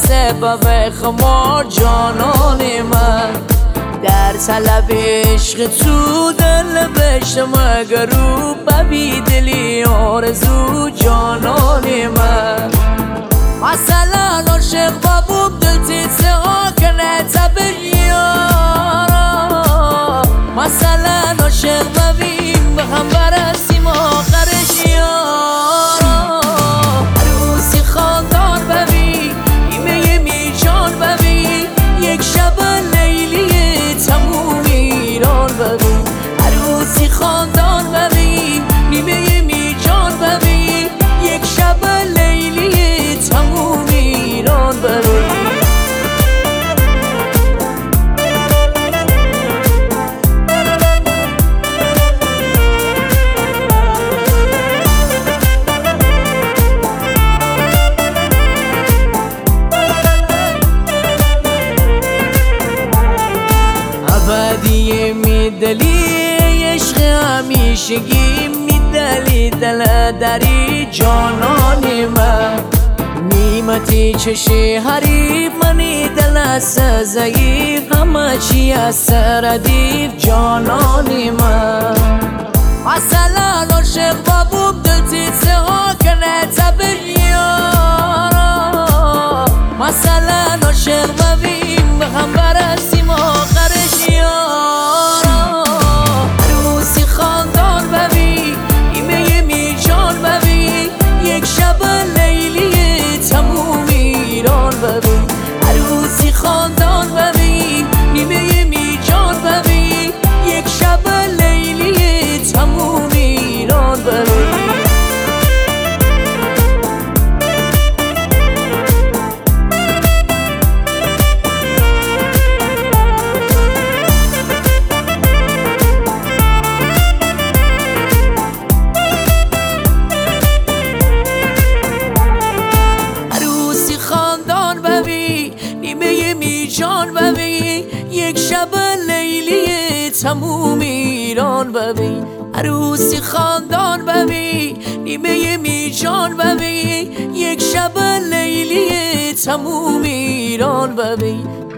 سبب خمار جانان من در طلب عشق تو دل بشتم اگر رو ببی دلی آرزو جانان من مثلا عاشق بابوب دل تیزه ها کنه تبر یارا مثلا عاشق ببین به هم برسیم آخرش یارا عروسی خاندان ببین نیمه میجان ببین یک شب لیلی تموم ایران ببین عروسی خاندان ببین نیمه میجان ببین یک شب لیلی تموم ایران ببین ابدی میدلی عشق همیشگی میدلی دل دری جانان من نیمتی چشی حریف منی دل ضعیف همه چی از سردیف جانان من مثلا عاشق بابوب دل تیزه ها کنه تبر یارا مثلا عاشق ببین به هم برسیم آخرش یارا عروسی خاندان ببین نیمه میجان ببین یک شب لیلی تموم ایران ببین عروسی خاندان ببین نیمه میجان ببین یک شب لیلی تموم ایران ببین جان ببین یک شب لیلی تموم ایران ببین عروسی خاندان ببین نیمه میجان ببین یک شب لیلی تموم ایران ببین